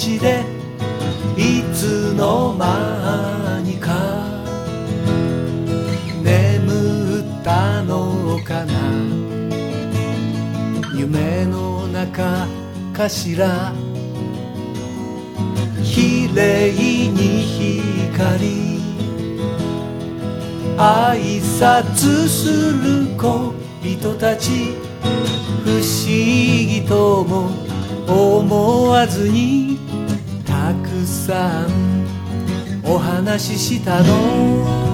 ちでいつの間にか眠ったのかな。夢の中かしら。きれいに光挨拶する小人たち、不思議とも思わずにたくさんお話ししたの。